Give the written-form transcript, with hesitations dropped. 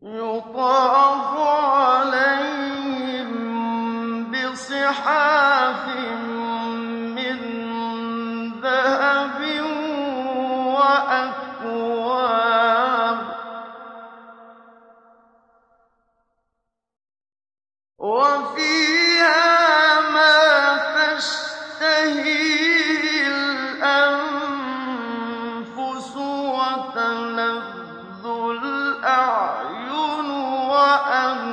يُطَافُ عَلَيْهِم بِصِحَافٍ مِّن ذَهَبٍ وَأَكْوَابٍ ۖ وَفِيهَا مَا تَشْتَهِيهِ الْأَنفُسُ وَتَلَذُّ الْأَعْيُنُ وَأَنْتُمْ